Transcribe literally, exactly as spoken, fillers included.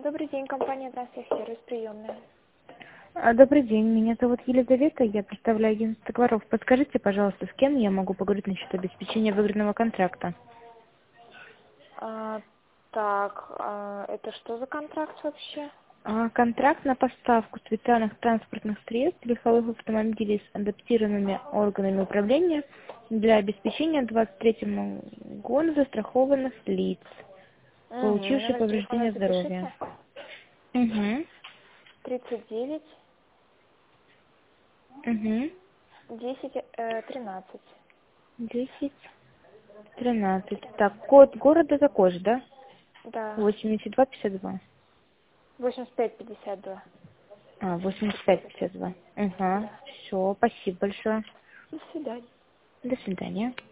Добрый день, компания «Транссервис», приемная. А, Добрый день, меня зовут Елизавета, я представляю агентство товаров. Подскажите, пожалуйста, с кем я могу поговорить насчет обеспечения выгодного контракта? А, так, а, это что за контракт вообще? А, Контракт на поставку специальных транспортных средств легковых автомобилей с адаптированными органами управления для обеспечения двадцать третьему году застрахованных лиц, Угу, получивших номер телефона повреждения здоровья. запишите. Угу, тридцать девять угу. десять э, тринадцать. десять, тринадцать. Так, код города такой же, да? Да, восемьдесят два пятьдесят два. восемьдесят пять пятьдесят два. А, восемьдесят пять пятьдесят два. Ага, Да. все, спасибо большое. До свидания. До свидания.